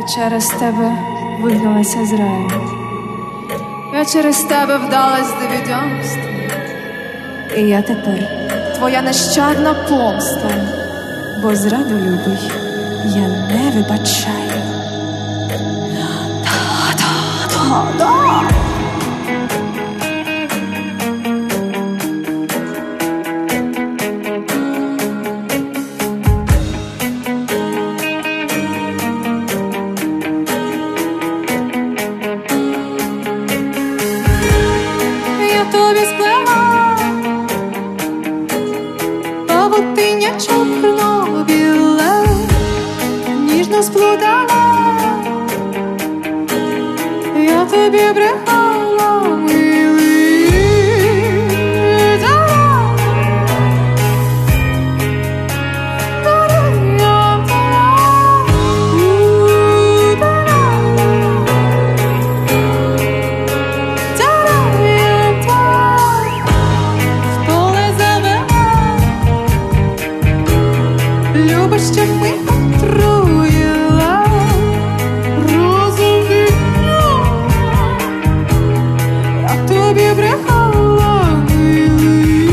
через тебе вигналася з раю. Я через тебе вдалась до відьомства. І я тепер твоя нещадна помста, бо зраду, любий, я не вибачаю. Да-да-да-да. Тобі сплела павутиння чорно-біле, ніжно сплутала, я тобі брехала, милий, любиш, щоб ми отруїла розуміння. Я тобі брехала, милий.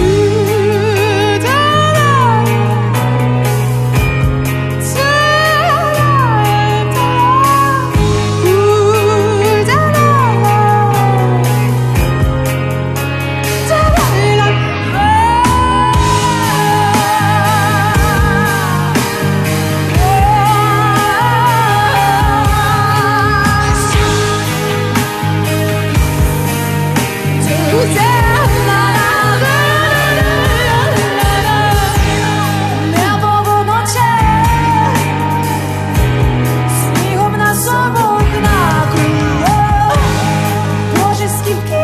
Небо вночі снігом нас обох накрило. Боже, скільки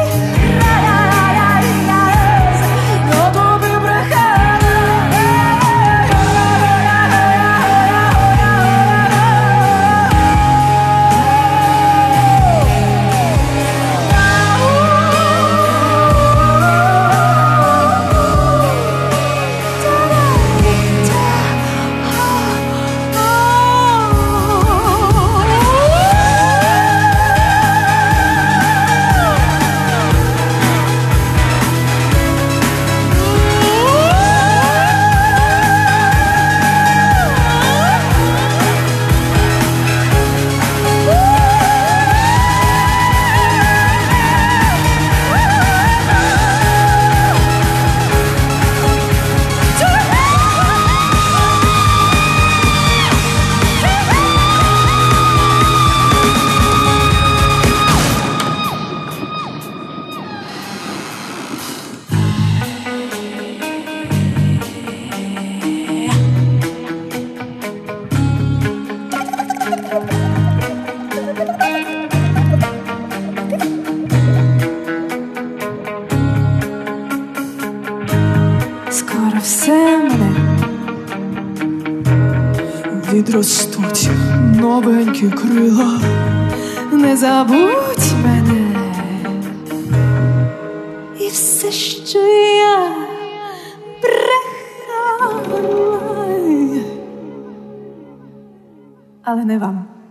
раз я тобі брехала. Скоро все мене відростуть новенькі крила. Не забудь мене і все, що я брехала, але не вам.